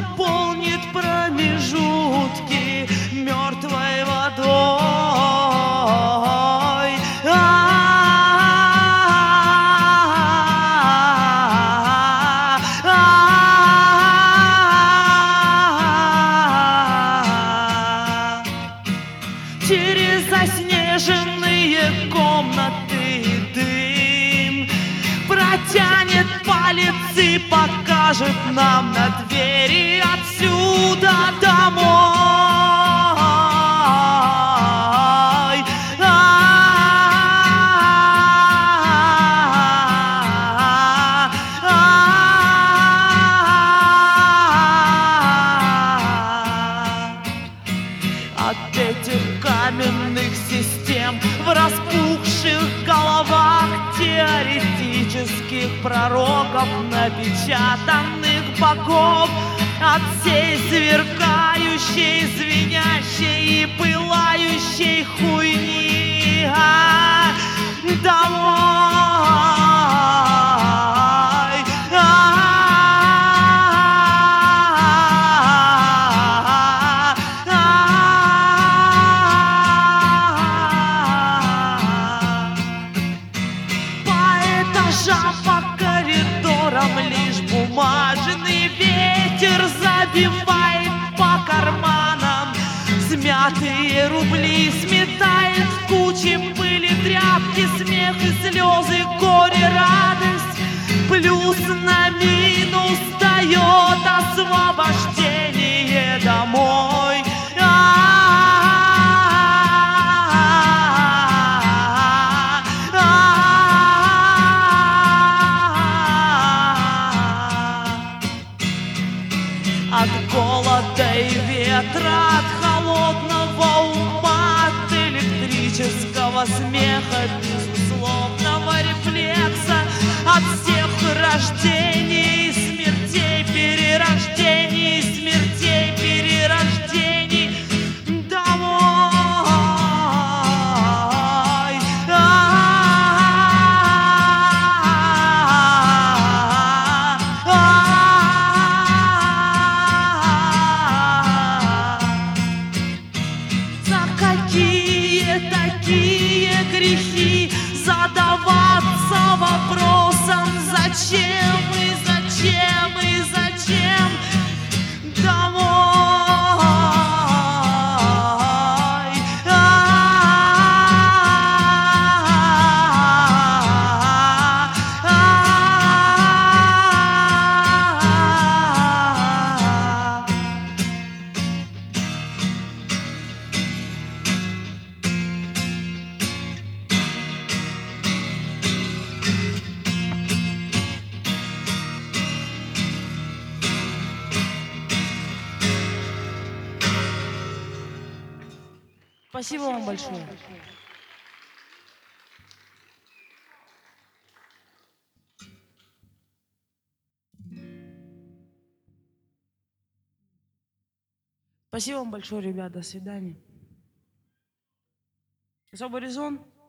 заполнит промежутки мертвой водой. Через заснеженные комнаты дым протянет палец и покажет нам на двери отсюда домой. От этих каменных систем в распухших головах теоретических пророков, напечатанных богов, от всей сверкающей, звенящей и пылающей хуйни домой. По коридорам лишь бумажный ветер забивает по карманам смятые рубли, сметает в кучи пыли, тряпки, смех и слезы, горе, радость. Плюс на минус дает освобождение домой. От голода и ветра, от холодного ума, от электрического смеха, безусловного рефлекса, от всех рождений, смертей, перерождений, смертей, перерождений домой. Такие грехи задаваться вопросом, зачем и зачем и зачем домой. Спасибо вам большое. Спасибо вам большое, ребят. До свидания. Особый резон.